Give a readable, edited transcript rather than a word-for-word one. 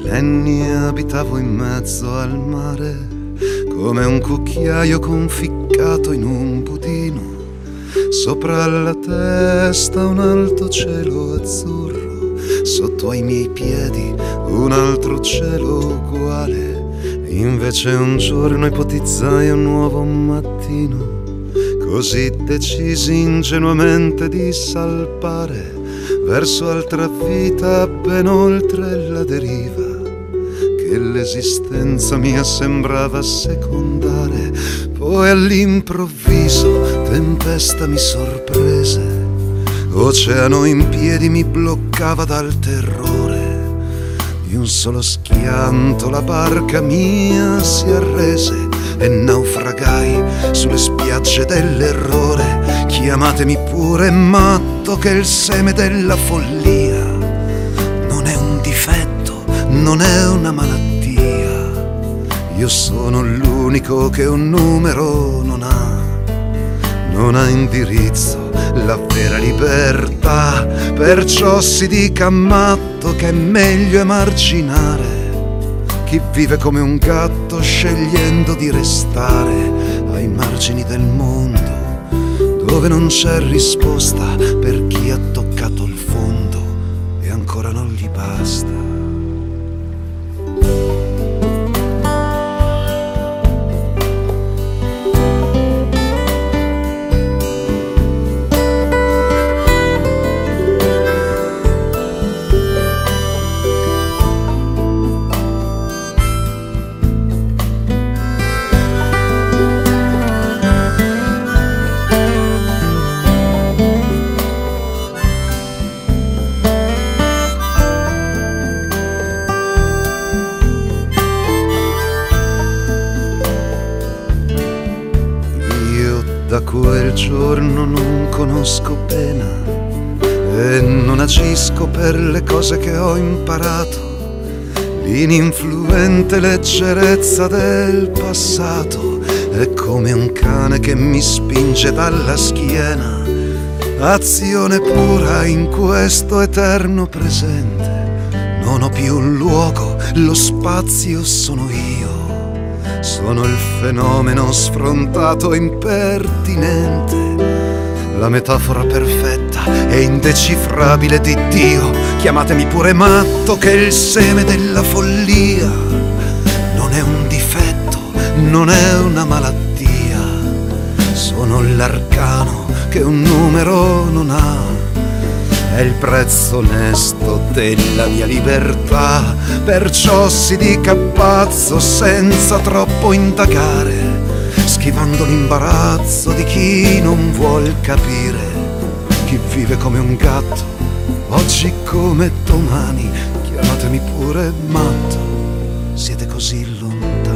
millenni abitavo in mezzo al mare, come un cucchiaio conficcato in un budino. Sopra la testa un alto cielo azzurro, sotto ai miei piedi un altro cielo uguale. Invece un giorno ipotizzai un nuovo mattino, così decisi ingenuamente di salpare verso altra vita ben oltre la deriva, che l'esistenza mia sembrava secondare. Poi all'improvviso tempesta mi sorprese, oceano in piedi mi bloccava dal terrore. Di un solo schianto la barca mia si arrese e naufragai sulle spiagge dell'errore. Chiamatemi pure matto, che il seme della follia non è un difetto, non è una malattia. Io sono l'unico che un numero non ha indirizzo, la vera libertà. Perciò si dica matto che è meglio emarginare chi vive come un gatto scegliendo di restare ai margini del mondo, dove non c'è risposta per chi ha toccato il fondo e ancora non gli basta. Da quel giorno non conosco pena e non agisco per le cose che ho imparato. L'ininfluente leggerezza del passato è come un cane che mi spinge dalla schiena. Azione pura in questo eterno presente. Non ho più un luogo, lo spazio sono io. Sono il fenomeno sfrontato e impertinente, la metafora perfetta e indecifrabile di Dio. Chiamatemi pure matto, che il seme della follia non è un difetto, non è una malattia. Sono l'arcano che un numero non ha. È il prezzo onesto della mia libertà. Perciò si dica pazzo senza troppo indagare, schivando l'imbarazzo di chi non vuol capire. Chi vive come un gatto, oggi come domani. Chiamatemi pure matto, siete così lontani.